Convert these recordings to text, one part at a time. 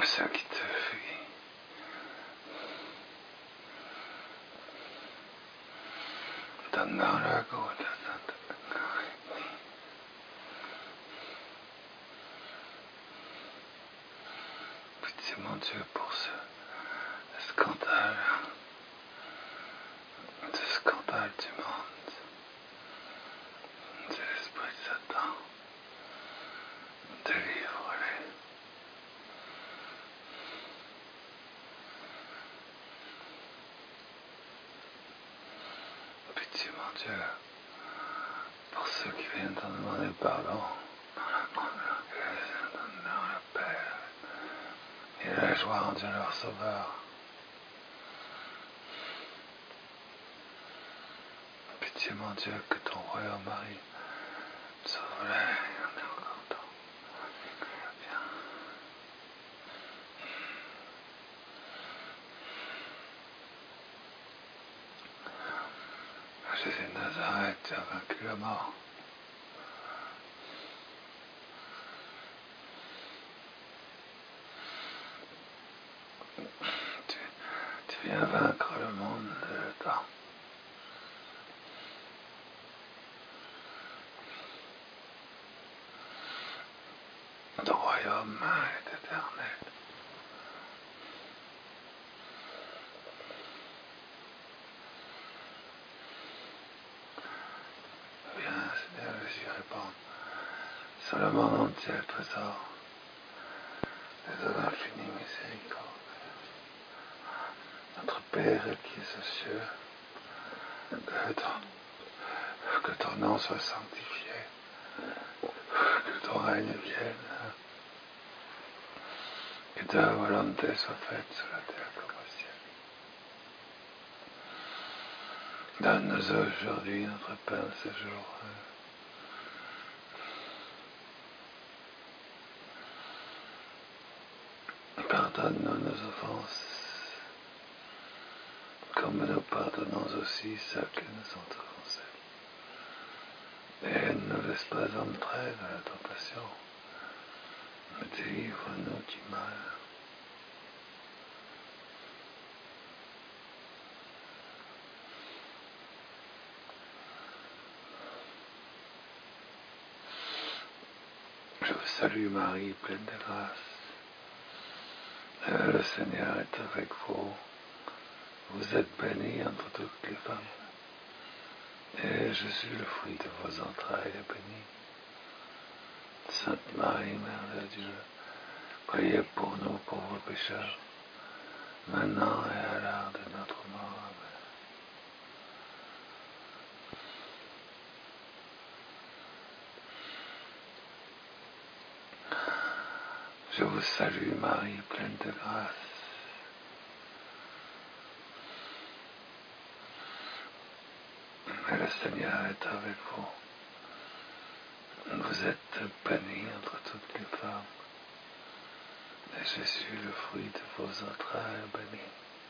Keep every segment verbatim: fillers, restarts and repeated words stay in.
ceux qui te fuient. Donne-leur la goutte. Pitié, mon Dieu, pour ce scandale, ce scandale du monde, de l'esprit de Satan. Délivre-les. Pitié, mon Dieu, pour ceux qui viennent t'en demander pardon, donne-leur la paix et la joie en Dieu leur Sauveur. Pitié, mon Dieu, que ton royaume arrive. Sauve-les, on est encore temps. Viens. Jésus de Nazareth, tu as vaincu la mort. Tu, tu viens vaincre le monde de le temps. Ton royaume est éternel. Viens, Seigneur, Jésus, répand sur le monde entier le trésor des eaux d'infinie miséricorde. Notre Père qui est aux cieux, que ton, que ton nom soit sanctifié, que ton règne vienne, que ta volonté soit faite sur la terre comme au ciel. Donne-nous aujourd'hui notre pain de ce jour. Pardonne-nous nos offenses, comme nous pardonnons aussi ceux qui nous ont offensés. Et ne nous laisse pas entrer dans la tentation, mais délivre-nous du mal. Je vous salue Marie, pleine de grâce. Le Seigneur est avec vous. Vous êtes bénie entre toutes les femmes. Et je suis le fruit de vos entrailles est béni. Sainte Marie, Mère de Dieu, priez pour nous pauvres pécheurs, maintenant et à l'heure de notre mort. Amen. Je vous salue Marie, pleine de grâce. Et le Seigneur est avec vous. Vous êtes bénie entre toutes les femmes. Et Jésus, le fruit de vos entrailles, est béni.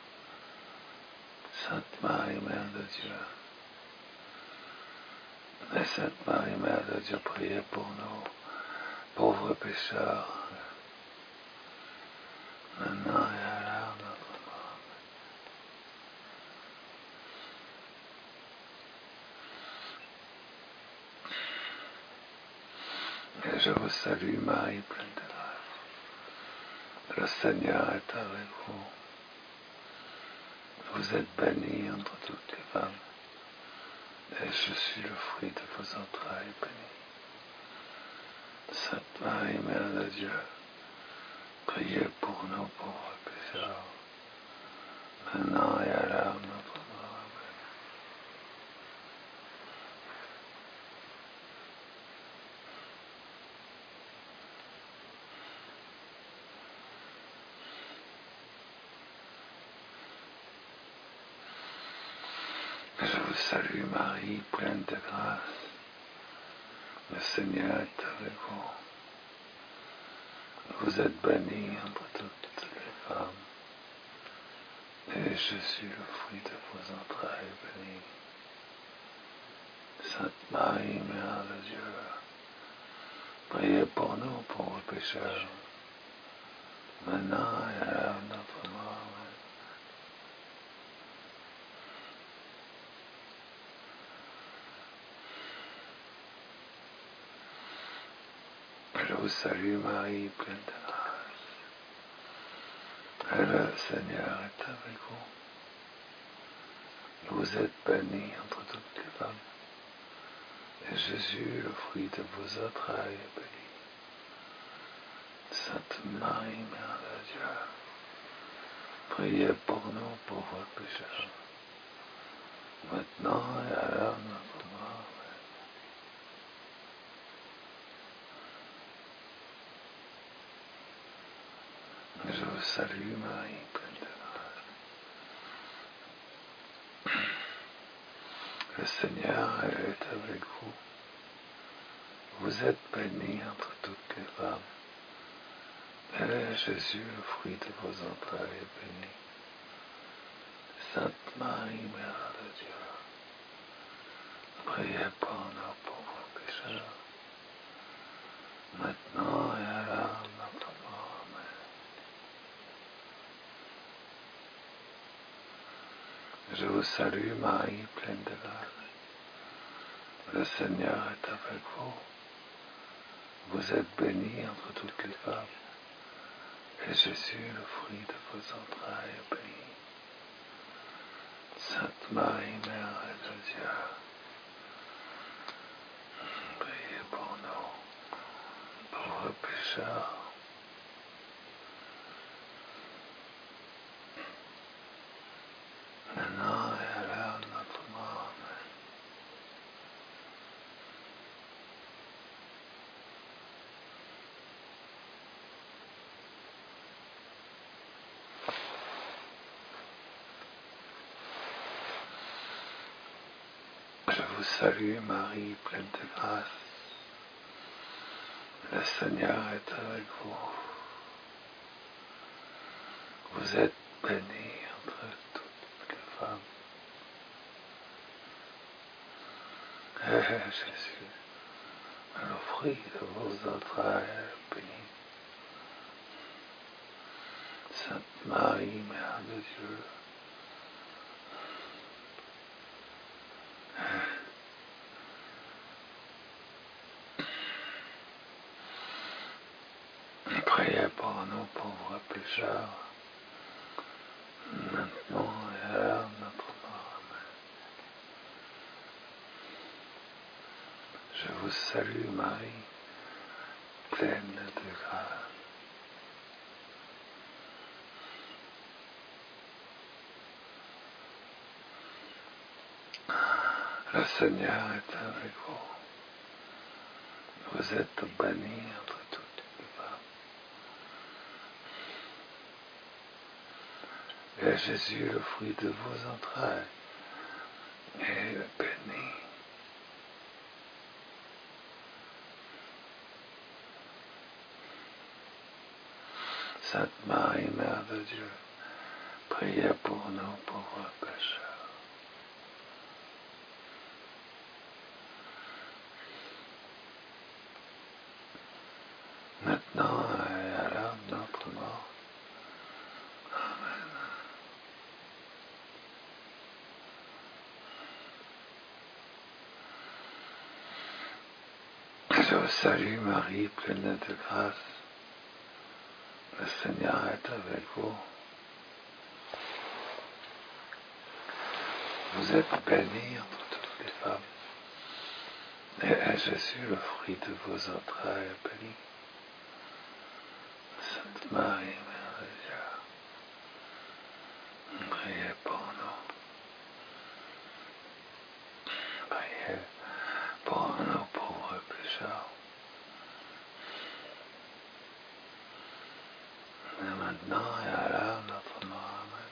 Sainte Marie, Mère de Dieu. Et Sainte Marie, Mère de Dieu, priez pour nous, pauvres pécheurs, maintenant et à l'heure de notre mort. Et je vous salue, Marie, pleine de grâce. Le Seigneur est avec vous. Vous êtes bénie entre toutes les femmes. Et je suis le fruit de vos entrailles, béni. Sainte Marie, Mère de Dieu, priez pour nous pauvres pécheurs, maintenant et à l'heure de notre mort. Je vous salue Marie, pleine de grâce. Le Seigneur est avec vous. Vous êtes bénie entre toutes les femmes. Et je suis le fruit de vos entrailles, béni. Sainte Marie, Mère de Dieu, priez pour nous pauvres pécheurs, maintenant et à l'heure de notre mort. Je vous salue Marie, pleine de grâce. Le Seigneur est avec vous. Vous êtes bénie entre toutes les femmes. Et Jésus, le fruit de vos entrailles, est béni. Sainte Marie, Mère de Dieu, priez pour nous pauvres pécheurs, maintenant et à l'heure de notre mort. Je vous salue Marie, pleine de grâce. Le Seigneur est avec vous. Vous êtes bénie entre toutes les femmes. Et Jésus, le fruit de vos entrailles, est béni. Sainte Marie, Mère de Dieu, priez pour nous pauvres pécheurs, maintenant et à l'heure de notre mort. Amen. Je vous salue Marie, pleine de grâce. Le Seigneur est avec vous. Vous êtes bénie entre toutes les femmes. Et Jésus, le fruit de vos entrailles, est béni. Sainte Marie, Mère de Dieu, priez pour nous, pauvres pécheurs, maintenant et à l'heure de notre mort. Amen. Je vous salue Marie, pleine de grâce. Le Seigneur est avec vous. Vous êtes bénie entre toutes les femmes. Et Jésus, le fruit de vos entrailles, est béni. Sainte Marie, Mère de Dieu, priez pour nous pauvres pécheurs, maintenant et à l'heure de notre mort. Amen. Je vous salue Marie, pleine de grâce. Le Seigneur est avec vous. Vous êtes bénie entre toutes les femmes. Et Jésus, le fruit de vos entrailles, est béni. Sainte Marie, Mère de Dieu, priez pour nous pauvres pécheurs. Maintenant et à l'heure de notre mort. Amen. Je vous salue Marie, pleine de grâce. Le Seigneur est avec vous. Vous êtes bénie entre toutes les femmes. Et Jésus, le fruit de vos entrailles, est béni. Sainte Marie, Mère de Dieu, priez pour nous. Priez pour nous pauvres pécheurs. Et maintenant et à l'heure de notre mort. Amen.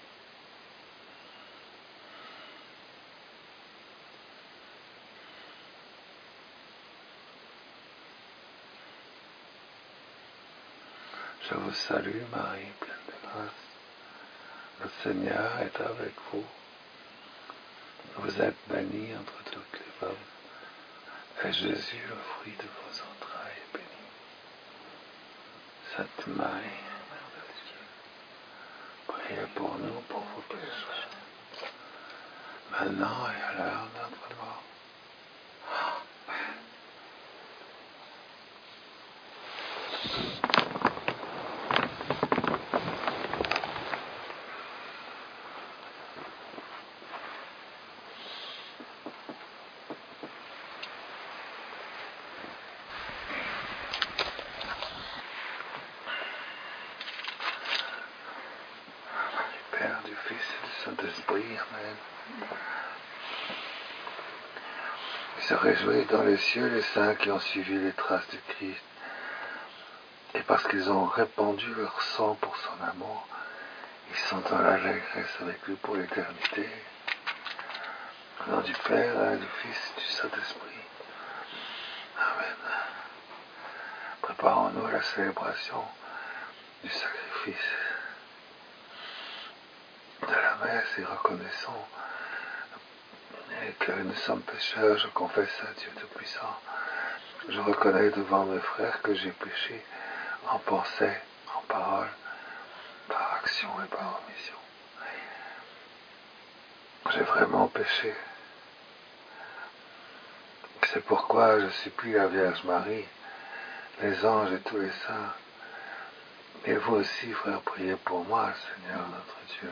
Je vous salue Marie, pleine de grâce. Le Seigneur est avec vous. Vous êtes bénie entre toutes les femmes. Et Jésus, le fruit de vos entrailles, est béni. Sainte Marie, priez pour nous, pour vos péchés, maintenant et à l'heure de notre mort. Père, du Fils et du Saint-Esprit, Amen. Il se réjouit dans les cieux les saints qui ont suivi les traces du Christ, et parce qu'ils ont répandu leur sang pour son amour, ils sont dans l'allégresse avec lui pour l'éternité. Au nom du Père, et du Fils et du Saint-Esprit. Amen. Préparons-nous à la célébration du sacrifice de la messe et reconnaissons que nous sommes pécheurs. Je confesse à Dieu Tout-Puissant. Je reconnais devant mes frères que j'ai péché en pensée, en parole, par action et par omission. J'ai vraiment péché. C'est pourquoi je supplie la Vierge Marie, les anges et tous les saints, et vous aussi, frères, priez pour moi, Seigneur notre Dieu.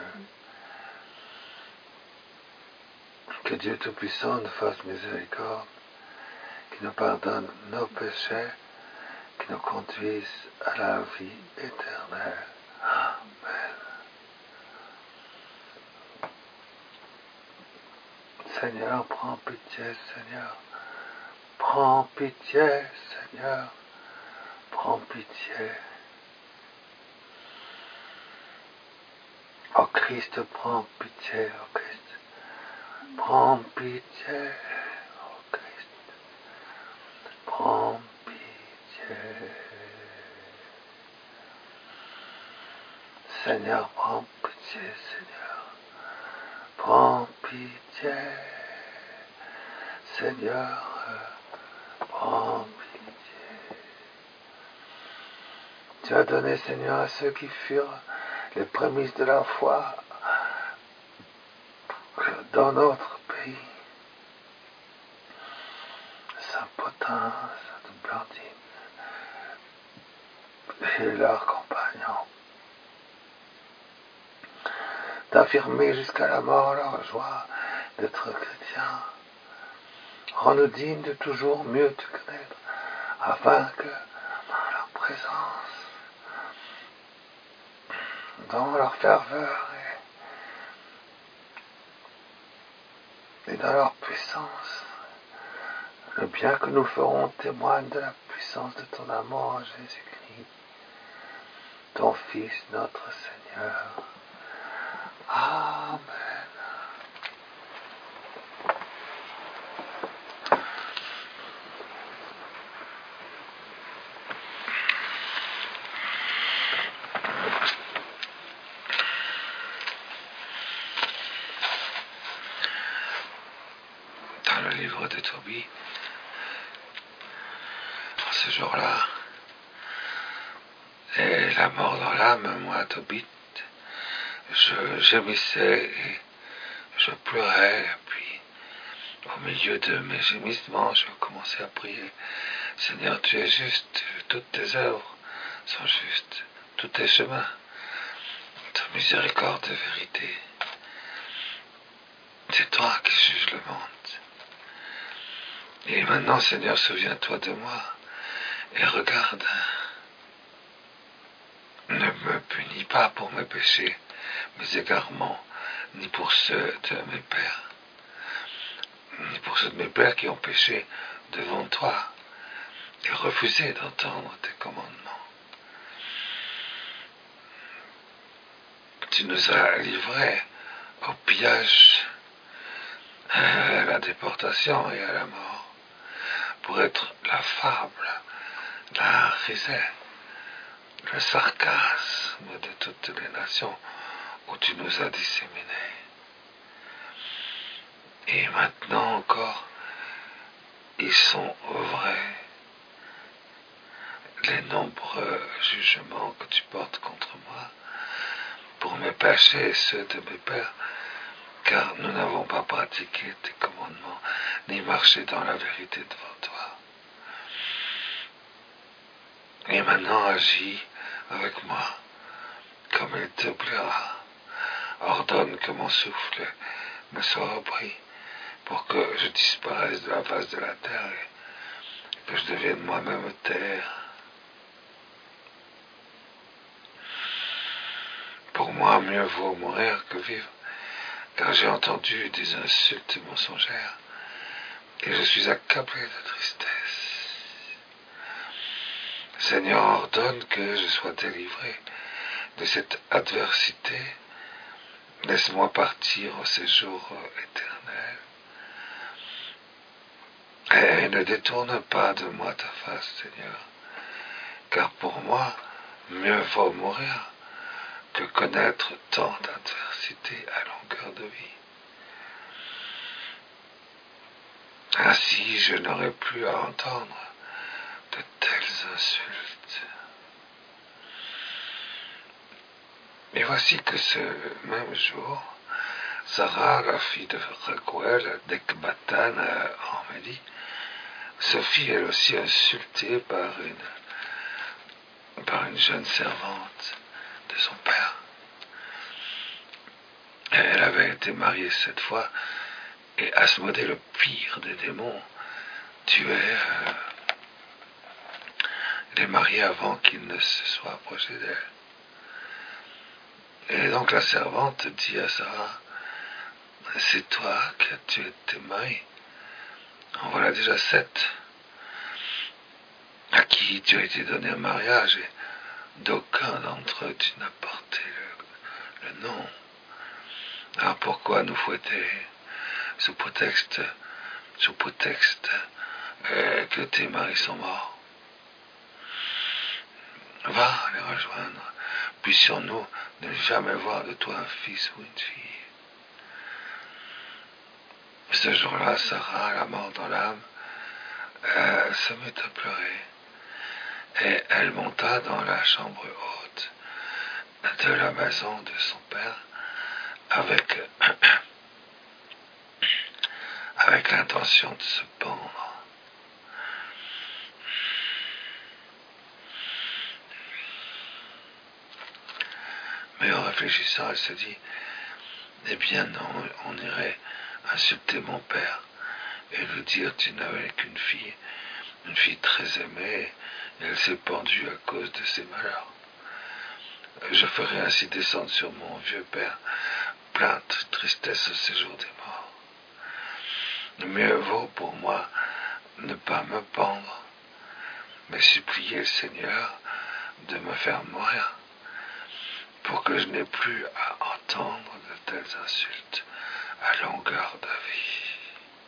Que Dieu Tout-Puissant nous fasse miséricorde, qui nous pardonne nos péchés, qui nous conduise à la vie éternelle. Amen. Seigneur, prends pitié, Seigneur. Prends pitié, Seigneur. Prends pitié. Ô Christ, prends pitié, ô Christ. Prends pitié, ô Christ. Prends pitié. Seigneur, prends pitié, Seigneur. Prends pitié. Seigneur, prends pitié. Tu as donné, Seigneur, à ceux qui furent les prémices de la foi dans notre pays, Saint Potin, Sainte Blandine et leurs compagnons, d'affirmer jusqu'à la mort leur joie d'être chrétiens. Rends-nous dignes de toujours mieux te connaître, afin que dans leur présence, dans leur ferveur et, et dans leur puissance, le bien que nous ferons témoigne de la puissance de ton amour en Jésus-Christ, ton Fils, notre Seigneur. Amen. Dans le livre de Tobie, ce jour-là, et la mort dans l'âme, moi, Tobit, je gémissais et je pleurais, et puis au milieu de mes gémissements, je commençais à prier. Seigneur, tu es juste, toutes tes œuvres sont justes, tous tes chemins, ta miséricorde et vérité. C'est toi qui juges le monde. Et maintenant, Seigneur, souviens-toi de moi et regarde. Ne me punis pas pour mes péchés, mes égarements, ni pour ceux de mes pères, ni pour ceux de mes pères qui ont péché devant toi et refusé d'entendre tes commandements. Tu nous as livrés au pillage, à la déportation et à la mort, pour être la fable, la risée, le sarcasme de toutes les nations où tu nous as disséminés. Et maintenant encore, ils sont vrais, les nombreux jugements que tu portes contre moi, pour mes péchés et ceux de mes pères, car nous n'avons pas pratiqué tes commandements, ni marché dans la vérité devant toi. Et maintenant agis avec moi, comme il te plaira. Ordonne que mon souffle me soit repris, pour que je disparaisse de la face de la terre et que je devienne moi-même terre. Pour moi, mieux vaut mourir que vivre, car j'ai entendu des insultes mensongères, et je suis accablé de tristesse. Seigneur, ordonne que je sois délivré de cette adversité. Laisse-moi partir au séjour éternel. Et ne détourne pas de moi ta face, Seigneur, car pour moi, mieux vaut mourir que connaître tant d'adversité à longueur de vie. Ainsi, je n'aurai plus à entendre de telles insultes. Et voici que ce même jour, Sarah, la fille de Raguel, d'Ekbatan en Médie, se fit elle aussi insultée par une, par une jeune servante de son père. Et elle avait été mariée cette fois, et Asmodée, le pire des démons, tuait euh, les mariés avant qu'ils ne se soient approchés d'elle. Et donc la servante dit à Sarah, « C'est toi qui as tué tes maris. En voilà déjà sept à qui tu as été donné un mariage, et d'aucun d'entre eux tu n'as porté le, le nom. Alors pourquoi nous fouetter sous prétexte, sous prétexte euh, que tes maris sont morts? Va les rejoindre. Puissions-nous ne jamais voir de toi un fils ou une fille. » Ce jour-là, Sarah, la mort dans l'âme, euh, se mit à pleurer. Et elle monta dans la chambre haute de la maison de son père avec, avec l'intention de se pendre. Mais en réfléchissant, elle se dit, eh bien non, on irait insulter mon père et lui dire, tu n'avais qu'une fille, une fille très aimée, et elle s'est pendue à cause de ses malheurs. Je ferai ainsi descendre sur mon vieux père plainte, tristesse au séjour des morts. Mieux vaut pour moi ne pas me pendre, mais supplier le Seigneur de me faire mourir, pour que je n'ai plus à entendre de telles insultes à longueur de vie.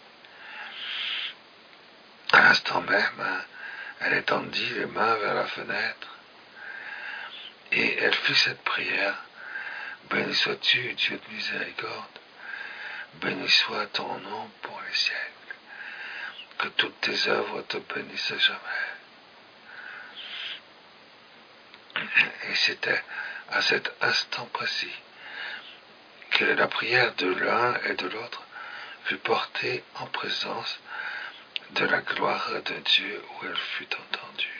À l'instant même, elle étendit les mains vers la fenêtre, et elle fit cette prière, « Béni sois-tu, Dieu de miséricorde, béni soit ton nom pour les siècles, que toutes tes œuvres te bénissent jamais. » Et c'était à cet instant précis que la prière de l'un et de l'autre fut portée en présence de la gloire de Dieu où elle fut entendue.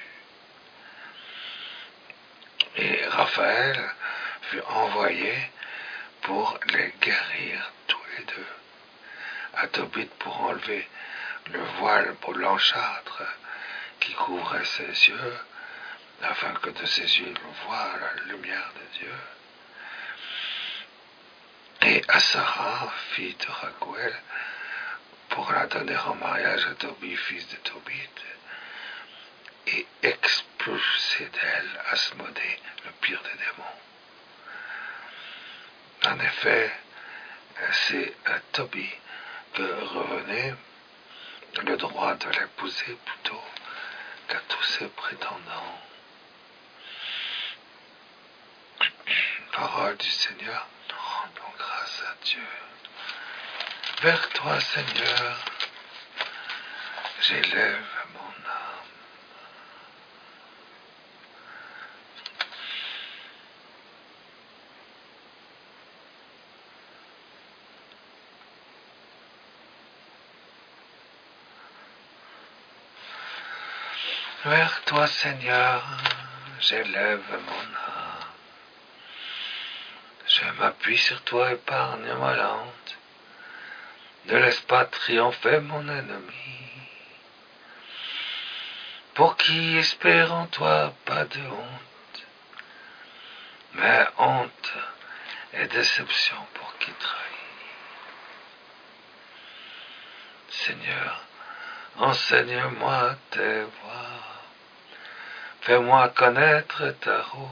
Et Raphaël fut envoyé pour les guérir tous les deux, à Tobit pour enlever le voile blanchâtre qui couvrait ses yeux, afin que de ses yeux il voie la lumière de Dieu, et à Sarah, fille de Raguel, pour la donner en mariage à Tobit, fils de Tobit, et expulser d'elle Asmodée, le pire des démons. En effet, c'est à Tobit que revenait le droit de l'épouser plutôt qu'à tous ses prétendants. Parole du Seigneur, rendons grâce à Dieu. Vers toi, Seigneur, j'élève mon âme. Vers toi, Seigneur, j'élève mon âme. Je m'appuie sur toi, épargne-moi lente. Ne laisse pas triompher mon ennemi. Pour qui espère en toi pas de honte, mais honte et déception pour qui trahit. Seigneur, enseigne-moi tes voies, fais-moi connaître ta route,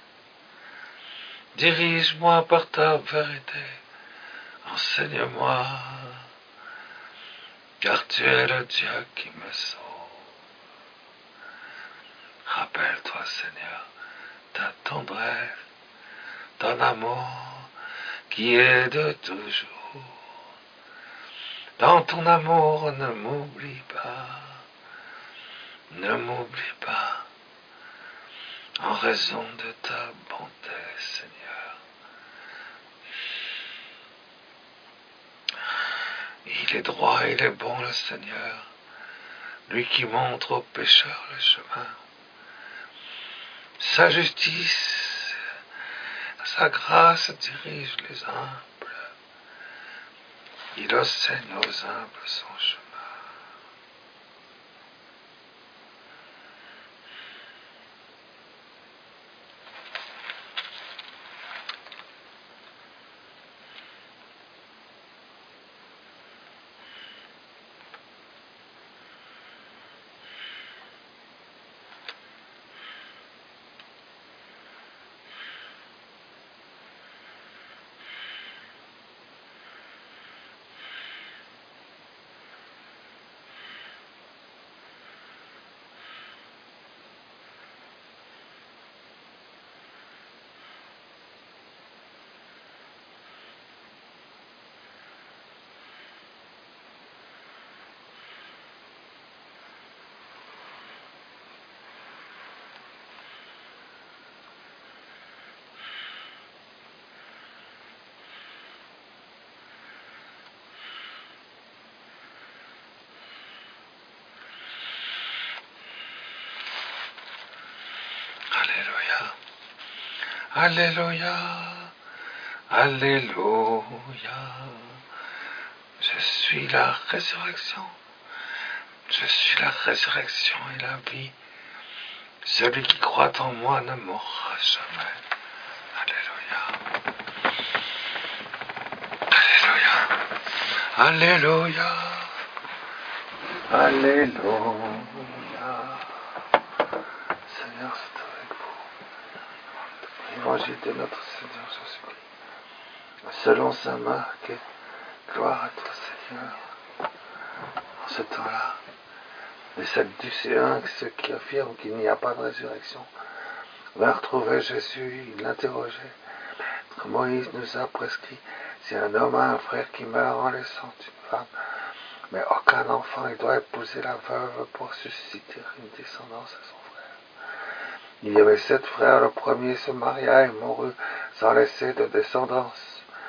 dirige-moi par ta vérité, enseigne-moi, car tu es le Dieu qui me sauve. Rappelle-toi, Seigneur, ta tendresse, ton amour qui est de toujours. Dans ton amour, ne m'oublie pas, ne m'oublie pas, en raison de ta bonté, Seigneur. Il est droit, il est bon, le Seigneur, lui qui montre aux pécheurs le chemin. Sa justice, sa grâce dirige les humbles. Il enseigne aux humbles son chemin. Alléluia, Alléluia. Je suis la résurrection, je suis la résurrection et la vie. Celui qui croit en moi ne mourra jamais. Alléluia, Alléluia, Alléluia. Seigneur, c'est avec vous. Évangile de notre Seigneur Jésus-Christ. Selon saint Marc, gloire à toi, Seigneur. En ce temps-là, les Sadducéens, ceux qui affirment qu'il n'y a pas de résurrection, vinrent trouver Jésus, ils l'interrogeaient. Maître, Moïse nous a prescrit, si un homme a un frère qui meurt en laissant une femme, mais aucun enfant, il doit épouser la veuve pour susciter une descendance à son frère. Il y avait sept frères, le premier se maria et mourut sans laisser de descendance.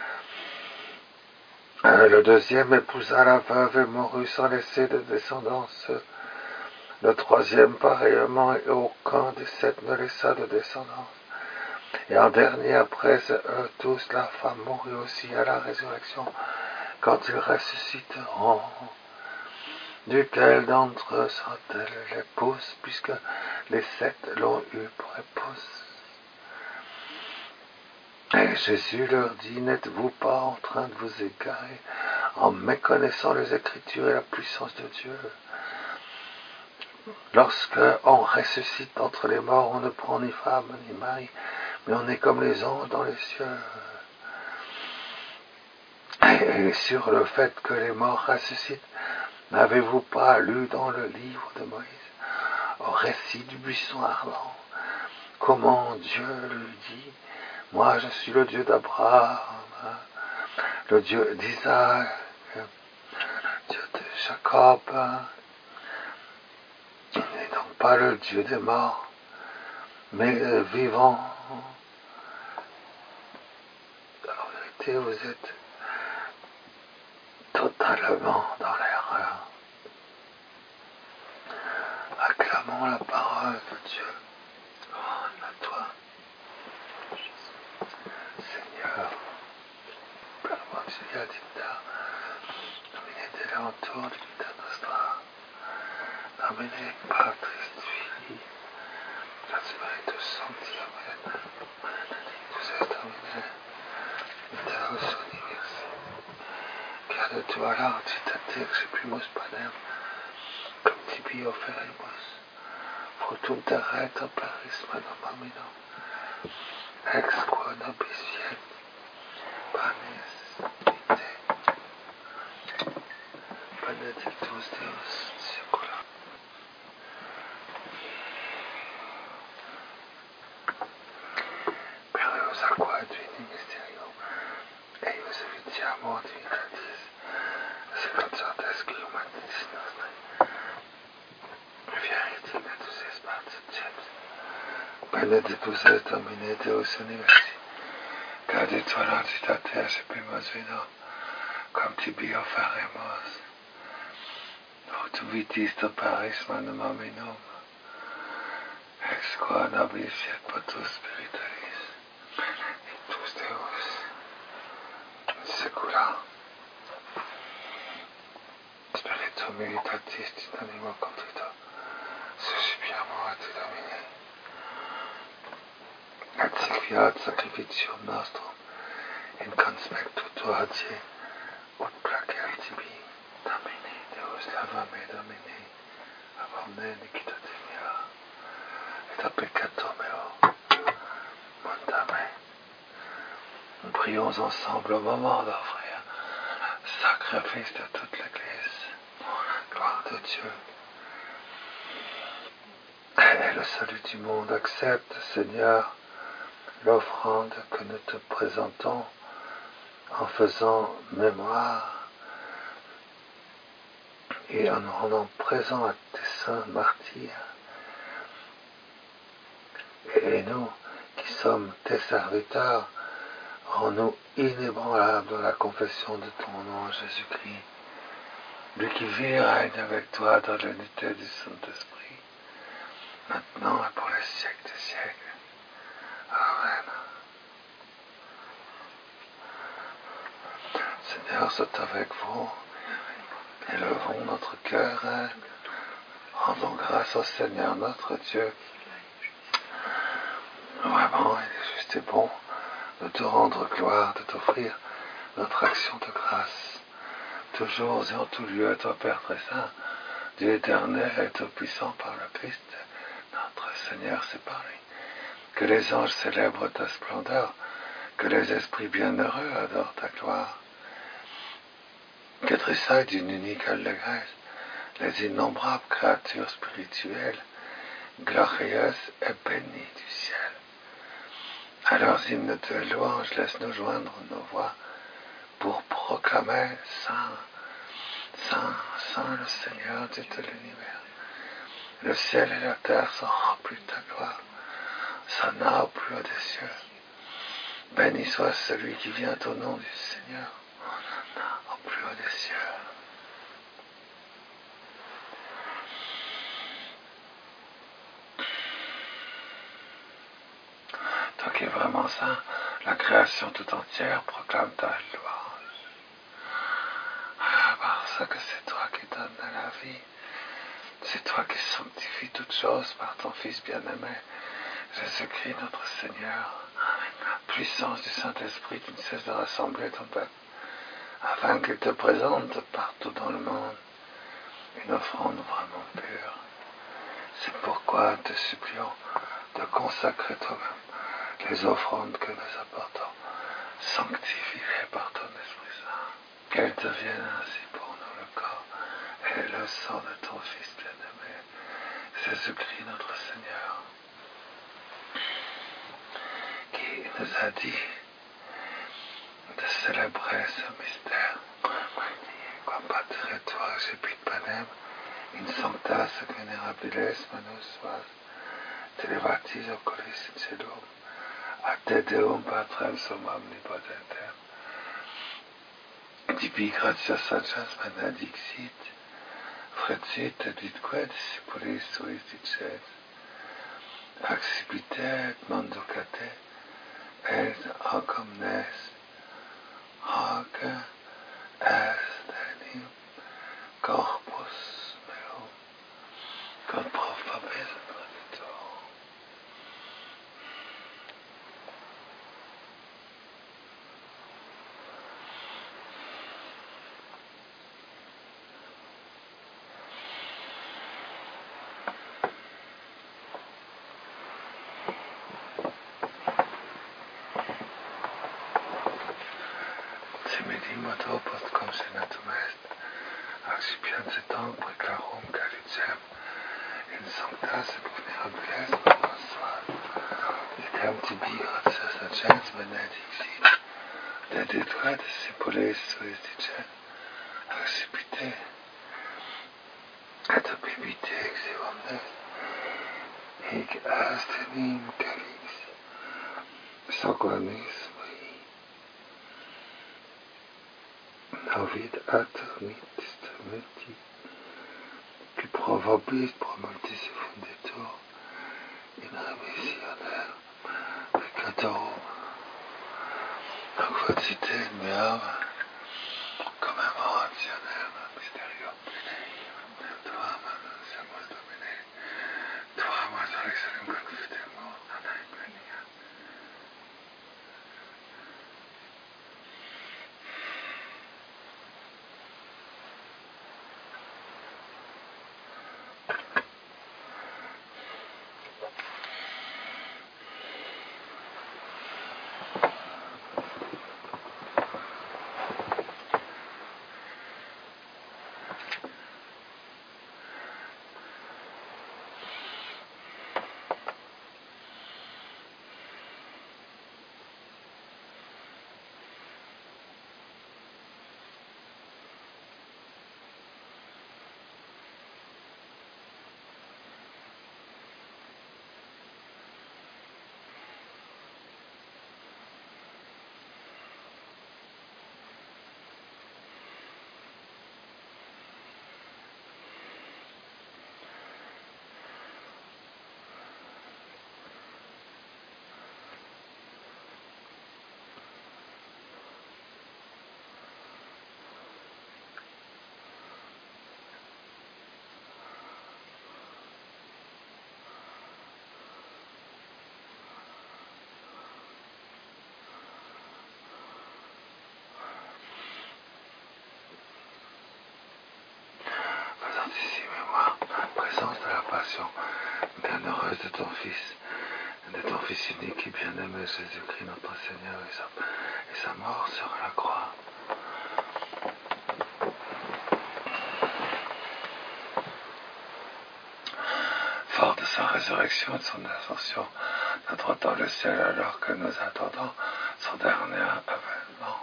Le deuxième épousa la veuve et mourut sans laisser de descendance. Le troisième, pareillement, et aucun des sept ne laissa de descendance. Et en dernier, après eux tous, la femme mourut aussi à la résurrection, quand ils ressusciteront. Duquel d'entre eux sera-t-elle l'épouse, puisque les sept l'ont eue pour épouse? Et Jésus leur dit, n'êtes-vous pas en train de vous égarer en méconnaissant les Écritures et la puissance de Dieu? Lorsque on ressuscite entre les morts, on ne prend ni femme ni mari, mais on est comme les anges dans les cieux. Et sur le fait que les morts ressuscitent, n'avez-vous pas lu dans le livre de Moïse, au récit du buisson ardent, comment Dieu lui dit, moi je suis le Dieu d'Abraham, le Dieu d'Isaac, le Dieu de Jacob, il n'est donc pas le Dieu des morts, mais le vivant. En vérité, vous êtes totalement dans l'erreur. Acclamons proclamons la parole de Dieu. Gloire à toi, Seigneur. Père Evangelia dicta, nomine dell'autor di vita nostra, nomine Patris Filii, et Spiritus Sancti, Amen. Benedictus est nomine Deus universi, qui adiuva lauditatis exequimus panem, cum tibi oferimus, fructum terrae paris manum hominum, ex quo nobis fiet, panis vitae, benedictus Deus secula. Perius aquae divini mysterium, eius evitiamur divinatis, seconsortes qui humanitis nostri, fieri metus est partis James. Benedictus est Domine Deus universi, cadit voluntatea sepimus vino, cum tibi offeremus, fructum vitis de paris manum hominum, ex quo nobis fiet potus spiritualis, benedictus Deus secula. Spiritu militatis in animo contrito, suscipiamur a te Domine, et sic fiat sacrificium nostrum, in conspectu tua Dei, ut placer tibi, Domine, Deus lava-me, Domine, abomne iniquitatis mea, et a peccato meo, mondame. Nous prions ensemble au moment d'offrir le sacrifice de toute l'Église, pour la gloire de Dieu. Et le salut du monde, accepte, Seigneur, l'offrande que nous te présentons en faisant mémoire et en nous rendant présents à tes saints martyrs. Et nous, qui sommes tes serviteurs, rends-nous inébranlables dans la confession de ton nom, Jésus-Christ, lui qui vit et règne avec toi dans l'unité du Saint-Esprit, maintenant et pour les siècles des siècles. Amen. Seigneur, soit avec vous. Élevons notre cœur et rendons grâce au Seigneur notre Dieu. Vraiment, il est juste et bon de te rendre gloire, de t'offrir notre action de grâce. Toujours et en tout lieu, toi Père très saint, Dieu éternel et tout-puissant par le Christ, notre Seigneur, c'est par lui. Que les anges célèbrent ta splendeur, que les esprits bienheureux adorent ta gloire. Que tressaillent d'une unique allégresse les innombrables créatures spirituelles, glorieuses et bénies du ciel. À leurs hymnes de louange, laisse-nous joindre nos voix pour proclamer Saint, Saint, Saint le Seigneur Dieu de l'univers. Le ciel et la terre sont remplis de ta gloire. Sana au plus haut des cieux. Béni soit celui qui vient au nom du Seigneur, au plus haut des cieux. Toi qui es vraiment saint, la création tout entière proclame ta louange. Ah, parce que c'est toi qui donnes la vie. C'est toi qui sanctifies toutes choses par ton Fils bien-aimé, Jésus-Christ notre Seigneur. La puissance du Saint-Esprit qui ne cesse de rassembler ton peuple, afin qu'il te présente partout dans le monde une offrande vraiment pure. C'est pourquoi nous te supplions de consacrer toi-même les offrandes que nous apportons, sanctifiées par ton Esprit Saint, qu'elles deviennent ainsi pour nous le corps et le sang de ton Fils bien-aimé, Jésus-Christ notre Seigneur, qui nous a dit de célébrer ce mystère. Quam pater tua recipit panem, in sanctas et venerabiles manus vas, televatis oculis in celum, a te Deum Patrem sum omnipotentem, tibi gratias sanctas benedixit, Frecit dit quod discipulis suis dicet, accipitet mandocate, et hoc omnes, hoc est enim corpus meum, quod profabis traditor. Timidimoto post consinatum est, accipiencetam precarum calicem, in sanctas et vulnerabiles bonsoir, idem tibi gratias agens benedicti, dedit quod discipulis suis dicet, accipite, et bibite exe omnes, hic est enim calix, sanguinis Novit aternit testamenti, qui provabis promultis funditur in remissionem peccatorum, quodcite in meam commemorationem mysterium tuam annunciamus Domine, tuam resurrexionem confitemur ad aequenia. Ici, mémoire, présence de la passion bienheureuse de ton Fils, de ton Fils unique et bien-aimé Jésus-Christ notre Seigneur, et sa, et sa mort sur la croix. Fort de sa résurrection et de son ascension, notre dans le ciel, alors que nous attendons son dernier avènement.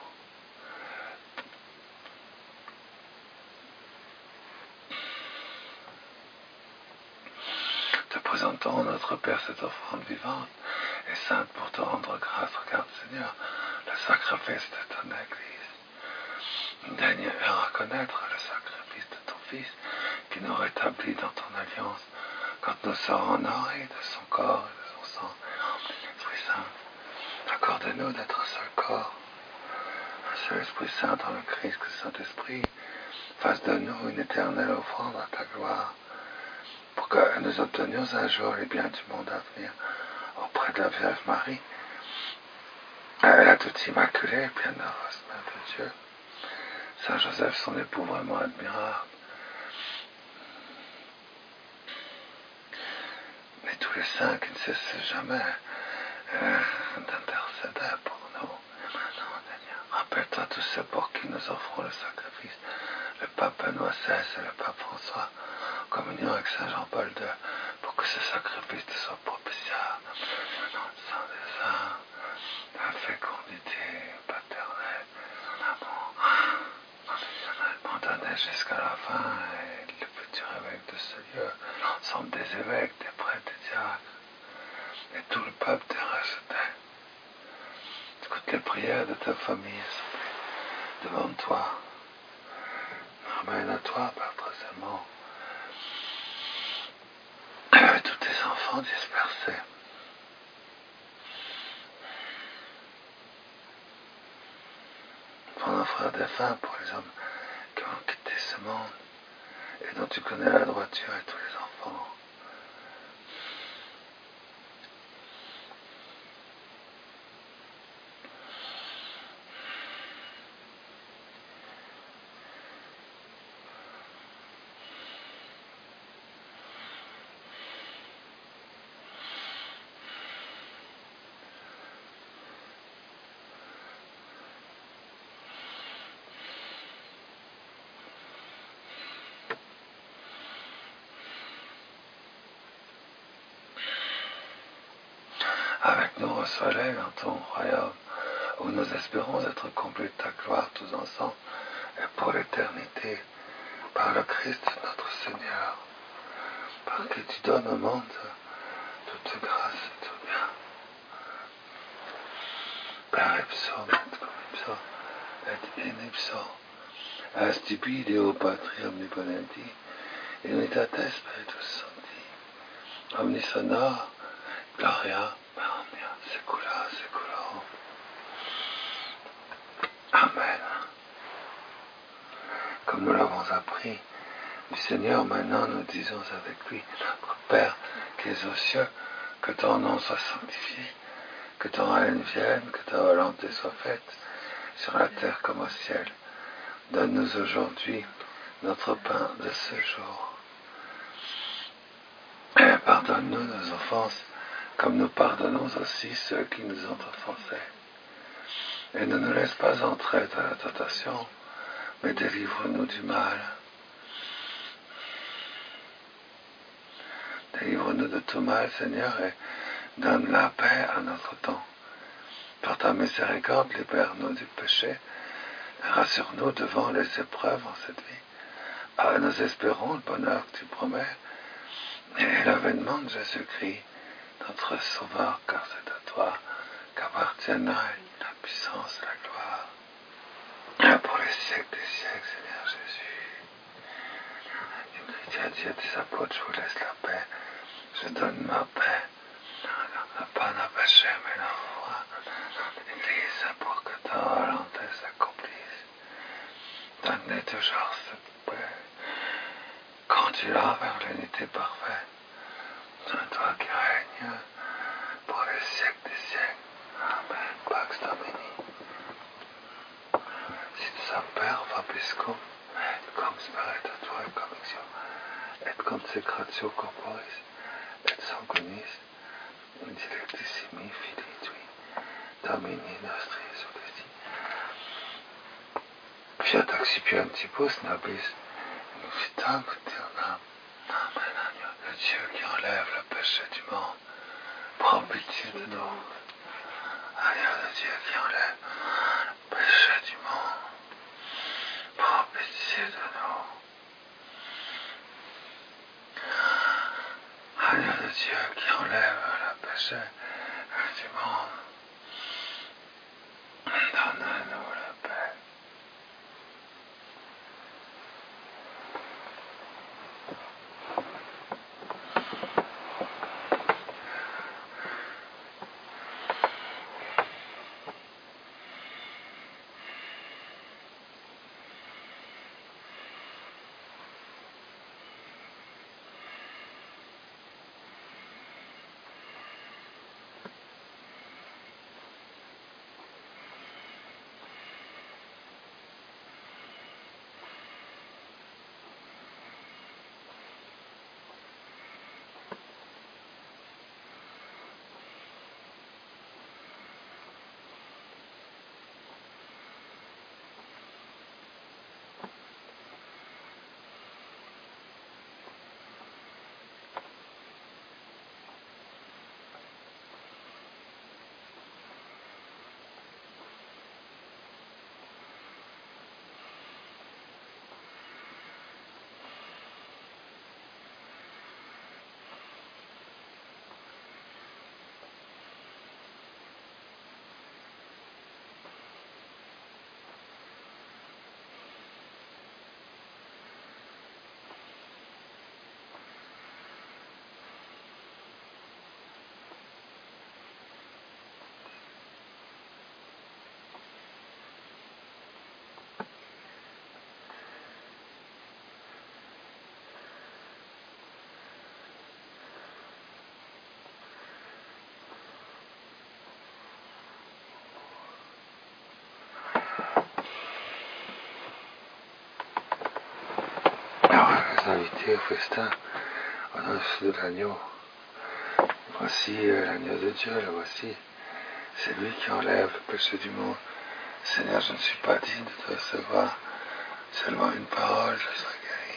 Te présentons, notre Père, cette offrande vivante et sainte pour te rendre grâce. Regarde, Seigneur, le sacrifice de ton Église. Daigne reconnaître le sacrifice de ton Fils qui nous rétablit dans ton alliance quand nous serons honorés de son corps et de son sang. Esprit Saint, accorde-nous d'être un seul corps, un seul Esprit Saint dans le Christ, que le Saint-Esprit fasse de nous une éternelle offrande à ta gloire, pour que nous obtenions un jour les biens du monde à venir auprès de la Vierge Marie, la toute immaculée, bienheureuse Mère de Dieu, Saint Joseph, son époux vraiment admirable, et tous les saints qui ne cessent jamais euh, d'intercéder pour nous. Rappelle-toi tous ceux pour qui nous offrons le sacrifice, le pape Benoît seize et le pape François, en communion avec Saint Jean-Paul deux, pour que ce sacrifice te soit propitiable. Dans le sang des saints, la fécondité paternelle, l'amour conditionnellement donné jusqu'à la fin, et le futur évêque de ce lieu, l'ensemble des évêques, des prêtres, des diacres, et tout le peuple t'est racheté. Écoute les prières de ta famille devant toi. Ramène à toi, Père très aimant, sont dispersés. Pour nos frères défunts, pour les hommes qui ont quitté ce monde, et dont tu connais la droiture et tous les enfants. Avec nous au soleil dans ton royaume, où nous espérons être comblés de ta gloire tous ensemble, et pour l'éternité, par le Christ notre Seigneur, par qui tu donnes au monde toute grâce et tout bien. Per ipsum et cum ipso, et in ipso, as tibi Deo Patri omnipotenti, unitate Spiritus Sancti, omnis honor, gloria, omnia, secula, seculorum. Amen. Comme nous l'avons appris du Seigneur, maintenant nous disons avec lui, notre Père qui es aux cieux, que ton nom soit sanctifié, que ton règne vienne, que ta volonté soit faite, sur la terre comme au ciel. Donne-nous aujourd'hui notre pain de ce jour. Et pardonne-nous nos offenses, comme nous pardonnons aussi ceux qui nous ont offensés. Et ne nous laisse pas entrer dans la tentation, mais délivre-nous du mal. Délivre-nous de tout mal, Seigneur, et donne la paix à notre temps. Par ta miséricorde, libère-nous du péché, et rassure-nous devant les épreuves en cette vie. Ah, nous espérons le bonheur que tu promets, et l'avènement de Jésus-Christ, notre Sauveur, car c'est à toi qu'appartiennent la puissance et la gloire. Pour les siècles des siècles, Seigneur Jésus. Tu as dit à tes apôtres, je vous laisse la paix, je donne ma paix. Pas de péché, mais la foi. L'Église, pour que ta volonté s'accomplisse. Donne-nous toujours cette paix. Conduis-la vers l'unité parfaite. C'est toi qui règnes pour les siècles des siècles. Amen. Pax Domini. Sit semper vobiscum, et cum spiritu tuo convictio, et consecratio corporis, et sanguinis, dilectissimi filii tui, Domini nostri Jesu Christi. Fiat accipientibus nobis, in vitam aeternam. Amen. Agneau de Dieu qui enlève le péché du monde, prends pitié de nous. Agneau de Dieu qui enlève le péché du monde, prends pitié de nous. Agneau de Dieu qui enlève le péché du monde, donne-nous la paix. invité au festin au nom de l'agneau. Voici euh, l'agneau de Dieu, le voici. C'est lui qui enlève le péché du monde. Seigneur, je ne suis pas digne de te recevoir. Seulement une parole, je serai guéri.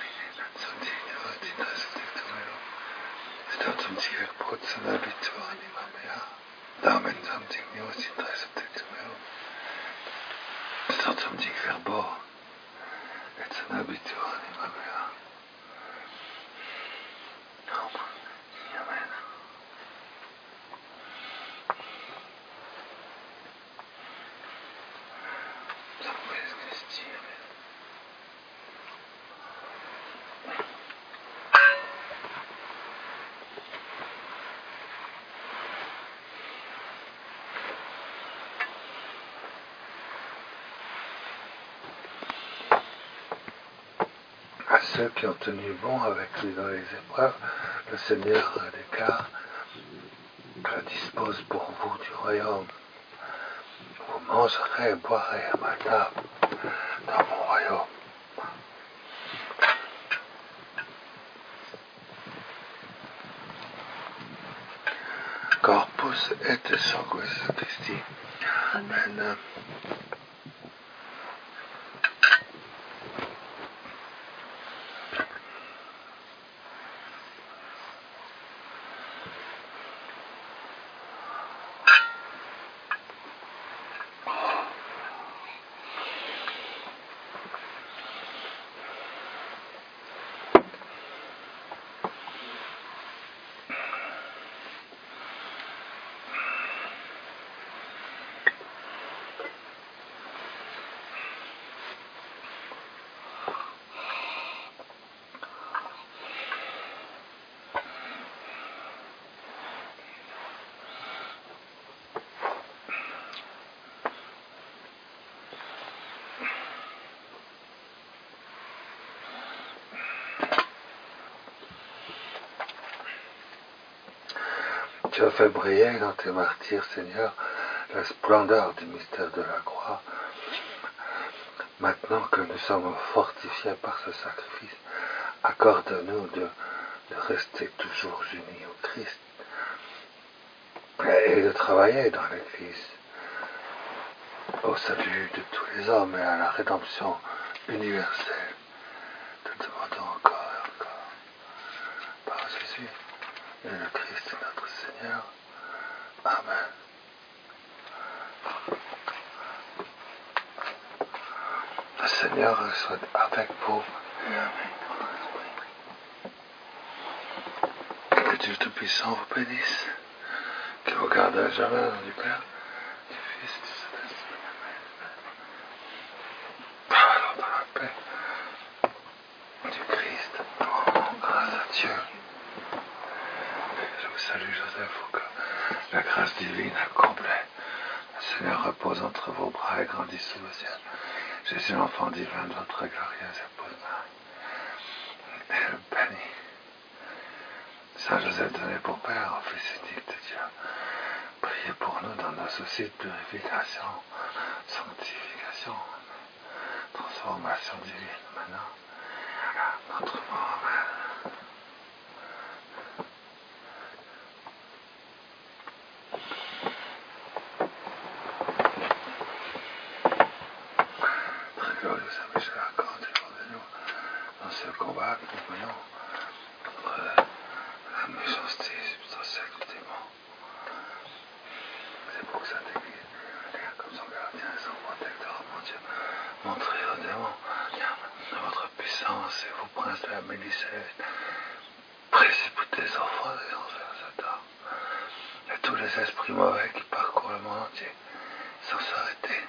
Statum tier pot sanabitur anima mea. Damen tam dignio sintra subtectum meum. Statum dig verbo. Et sanabitur anima mea. Amen. Salve Christi. À ceux qui ont tenu bon avec lui dans les épreuves, le Seigneur déclare: je dispose pour vous du royaume. Vous mangerez et boirez à ma table dans mon royaume. Corpus et sanguis Christi. Amen. Tu as fait briller dans tes martyrs, Seigneur, la splendeur du mystère de la croix. Maintenant que nous sommes fortifiés par ce sacrifice, accorde-nous de, de rester toujours unis au Christ et de travailler dans l'Église au salut de tous les hommes et à la rédemption universelle. Te demandons encore et encore par Jésus et le Christ notre Seigneur. Amen. Le Seigneur soit avec vous. Que Dieu Tout-Puissant vous bénisse, qu'il vous garde à jamais dans du Père, du Fils, du Saint-Esprit. Allons dans la paix du Christ. Oh, grâce à Dieu. Je vous salue, Joseph, pour que la grâce divine accomplie. Le Seigneur repose entre vos bras et grandit sous le ciel. Jésus, l'enfant divin de votre glorieuse épouse Marie, et le béni. Saint Joseph donné pour Père, au Fils unique de Dieu, priez pour nous dans nos soucis de purification, sanctification, transformation divine maintenant, notre mort. Amen. Très glorieux Saint Michel Archange, défend de nous dans ce combat que nous menons contre la méchanceté substantielle du démon. C'est pour que Sainte Église, comme son gardien et son protecteur, mon Dieu, montrez au démon votre puissance et vous, princes de la milice, précipitez les enfants des enfers Satan et tous les esprits mauvais qui parcourent le monde entier sans s'arrêter.